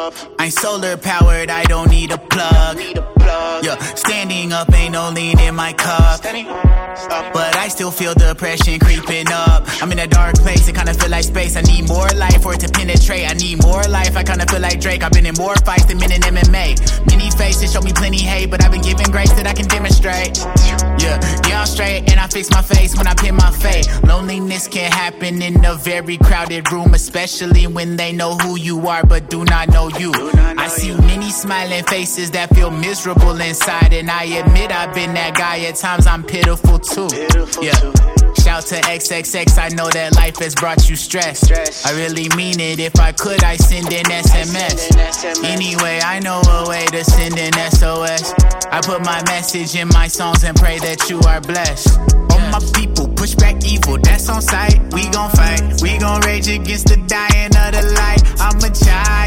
I'm solar powered, I don't need a plug. Yeah, standing up ain't no lean in my cup. But I still feel depression creeping up. I'm in a dark place, it kinda feel like space. I need more life for it to penetrate. I need more life, I kinda feel like Drake. I've been in more fights than men in MMA. Many faces show me plenty hate, but I've been given grace that I can demonstrate. Yeah, I'm straight and I fix my face when I pin my fate. Loneliness can happen in a very crowded room, especially when they know who you are but do not know you. I see many smiling faces that feel miserable inside, and I admit I've been that guy. At times I'm pitiful too. Yeah. Shout to XXX, I know that life has brought you stress. I really mean it, if I could I'd send an SMS. Anyway, I know a way to send an SOS. I put my message in my songs and pray that you are blessed. All my people, push back evil, that's on sight. We gon' fight, we gon' rage against the dying of the light. I'm a child